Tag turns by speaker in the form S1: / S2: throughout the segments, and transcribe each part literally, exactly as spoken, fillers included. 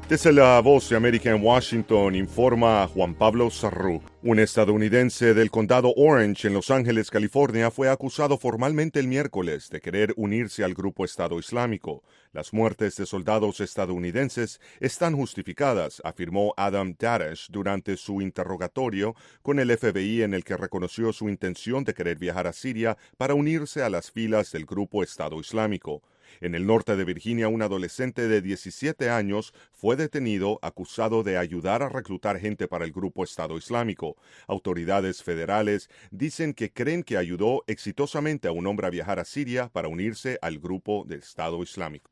S1: Desde la Voz de América en Washington informa Juan Pablo Sarrú. Un estadounidense del condado Orange en Los Ángeles, California, fue acusado formalmente el miércoles de querer unirse al grupo Estado Islámico. Las muertes de soldados estadounidenses están justificadas, afirmó Adam Dadesh durante su interrogatorio con el F B I, en el que reconoció su intención de querer viajar a Siria para unirse a las filas del grupo Estado Islámico. En el norte de Virginia, un adolescente de diecisiete años fue detenido acusado de ayudar a reclutar gente para el grupo Estado Islámico. Autoridades federales dicen que creen que ayudó exitosamente a un hombre a viajar a Siria para unirse al grupo del Estado Islámico.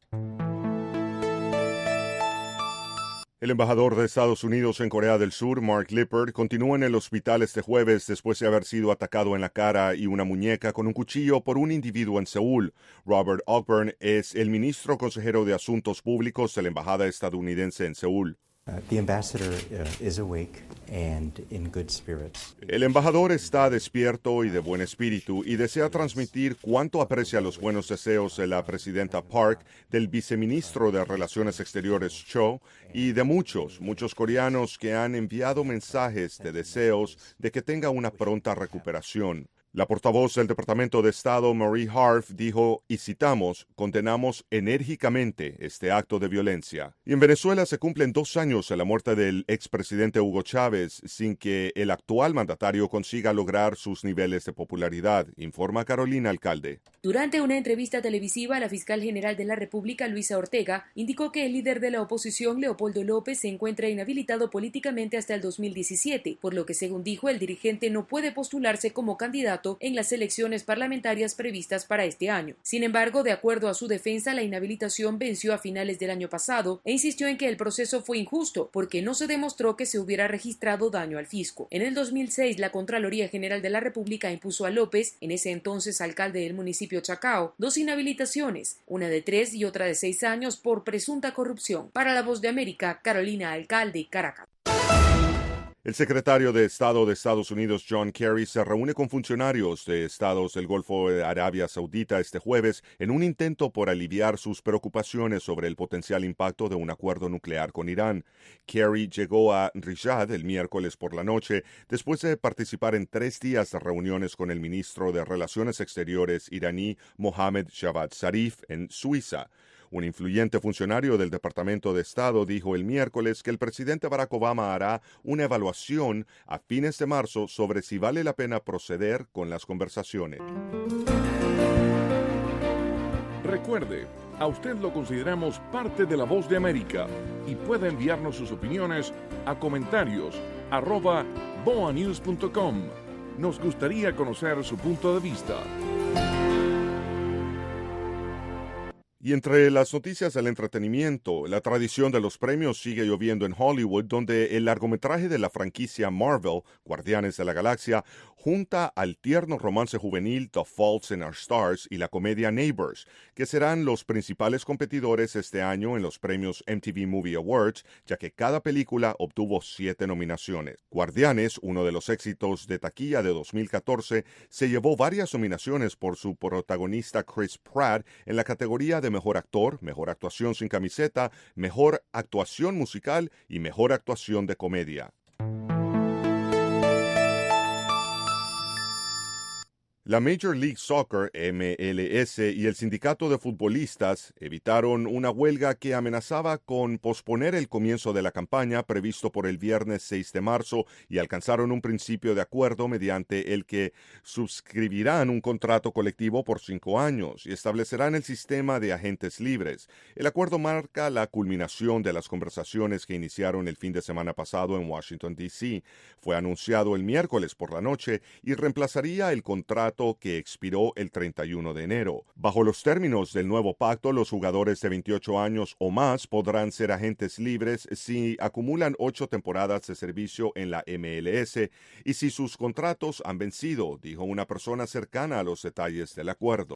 S1: El embajador de Estados Unidos en Corea del Sur, Mark Lippert, continúa en el hospital este jueves después de haber sido atacado en la cara y una muñeca con un cuchillo por un individuo en Seúl. Robert Ogburn es el ministro consejero de Asuntos Públicos de la embajada estadounidense en Seúl.
S2: Uh, the ambassador uh, is awake and in good spirits.
S1: El embajador está despierto y de buen espíritu y desea transmitir cuánto aprecia los buenos deseos de la presidenta Park, del viceministro de Relaciones Exteriores Cho y de muchos, muchos coreanos que han enviado mensajes de deseos de que tenga una pronta recuperación. La portavoz del Departamento de Estado, Marie Harf, dijo, y citamos, condenamos enérgicamente este acto de violencia. Y en Venezuela se cumplen dos años de la muerte del expresidente Hugo Chávez sin que el actual mandatario consiga lograr sus niveles de popularidad, informa Carolina Alcalde.
S3: Durante una entrevista televisiva, la fiscal general de la República, Luisa Ortega, indicó que el líder de la oposición, Leopoldo López, se encuentra inhabilitado políticamente hasta el dos mil diecisiete, por lo que, según dijo, el dirigente no puede postularse como candidato en las elecciones parlamentarias previstas para este año. Sin embargo, de acuerdo a su defensa, la inhabilitación venció a finales del año pasado e insistió en que el proceso fue injusto porque no se demostró que se hubiera registrado daño al fisco. En el dos mil seis, la Contraloría General de la República impuso a López, en ese entonces alcalde del municipio Chacao, dos inhabilitaciones, una de tres y otra de seis años por presunta corrupción. Para La Voz de América, Carolina Alcalde, Caracas.
S1: El secretario de Estado de Estados Unidos, John Kerry, se reúne con funcionarios de estados del Golfo de Arabia Saudita este jueves en un intento por aliviar sus preocupaciones sobre el potencial impacto de un acuerdo nuclear con Irán. Kerry llegó a Riyadh el miércoles por la noche después de participar en tres días de reuniones con el ministro de Relaciones Exteriores iraní, Mohammad Javad Zarif, en Suiza. Un influyente funcionario del Departamento de Estado dijo el miércoles que el presidente Barack Obama hará una evaluación a fines de marzo sobre si vale la pena proceder con las conversaciones.
S4: Recuerde, a usted lo consideramos parte de La Voz de América y puede enviarnos sus opiniones a comentarios arroba boanews punto com. Nos gustaría conocer su punto de vista.
S1: Y entre las noticias del entretenimiento, la tradición de los premios sigue lloviendo en Hollywood, donde el largometraje de la franquicia Marvel, Guardianes de la Galaxia, junta al tierno romance juvenil The Faults in Our Stars y la comedia Neighbors, que serán los principales competidores este año en los premios M T V Movie Awards, ya que cada película obtuvo siete nominaciones. Guardianes, uno de los éxitos de taquilla de dos mil catorce, se llevó varias nominaciones por su protagonista Chris Pratt en la categoría de Mejor Actor, Mejor Actuación sin Camiseta, Mejor Actuación Musical y Mejor Actuación de Comedia. La Major League Soccer, M L S, y el sindicato de futbolistas evitaron una huelga que amenazaba con posponer el comienzo de la campaña previsto por el viernes seis de marzo y alcanzaron un principio de acuerdo mediante el que suscribirán un contrato colectivo por cinco años y establecerán el sistema de agentes libres. El acuerdo marca la culminación de las conversaciones que iniciaron el fin de semana pasado en Washington, D C Fue anunciado el miércoles por la noche y reemplazaría el contrato que expiró el treinta y uno de enero. Bajo los términos del nuevo pacto, los jugadores de veintiocho años o más podrán ser agentes libres si acumulan ocho temporadas de servicio en la M L S y si sus contratos han vencido, dijo una persona cercana a los detalles del acuerdo.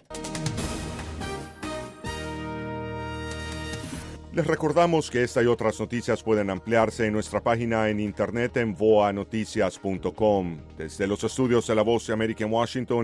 S1: Les recordamos que esta y otras noticias pueden ampliarse en nuestra página en internet en voa noticias punto com. Desde los estudios de La Voz de América en Washington,